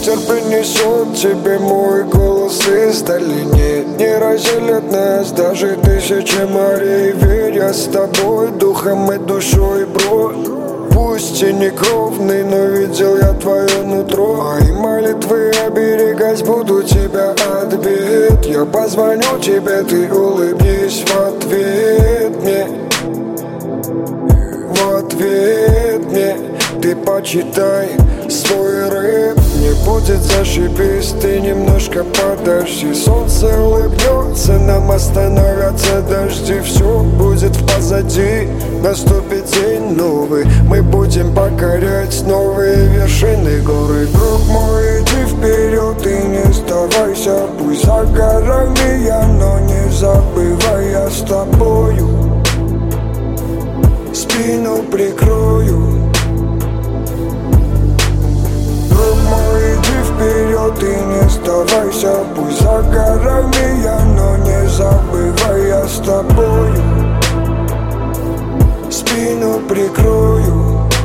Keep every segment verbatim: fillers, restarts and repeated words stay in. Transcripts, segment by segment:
Ветер принесет тебе мой голос из долины. Не разделят нас даже тысячи морей. Верь, я с тобой духом и душой, бро. Пусть и не кровный, но видел я твое нутро. И молитвы оберегать буду тебя от бед. Я позвоню тебе, ты улыбнись в ответ мне. В ответ мне ты почитай свой рэп. Не будет зашибись, ты немножко подожди. Солнце улыбнется, нам остановятся дожди. Все будет в позади, наступит день новый. Мы будем покорять новые вершины горы. Друг мой, иди вперед и не сдавайся. Пусть за горами я, но не забывай, я с тобою. Спину прикрою. Друг мой, иди вперед и не сдавайся. Пусть за горами я, но не забывай, я с тобою. Спину прикрою.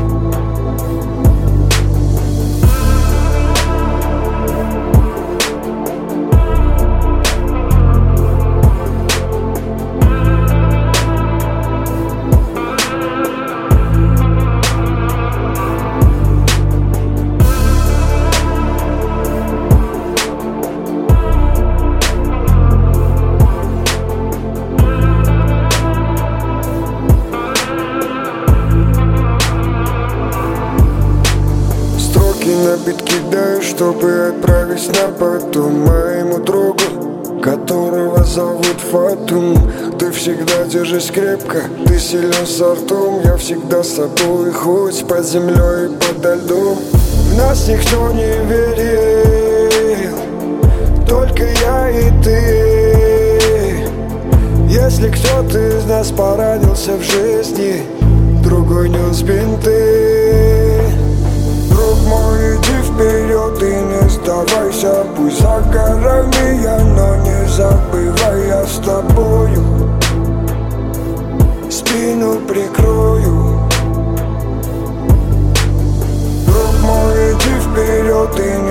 На бит кидаю, чтобы отправить на потом моему другу, которого зовут Фатум. Ты всегда держись крепко, ты силен с ртом. Я всегда с тобой, хоть под землей и подо льдом. В нас никто не верил, только я и ты. Если кто-то из нас поранился в жизни, другой нес бинты. Друг мой, иди вперед и не сдавайся. Пусть за горами я, но не забывай, я с тобою. Спину прикрою. Друг мой, иди вперед и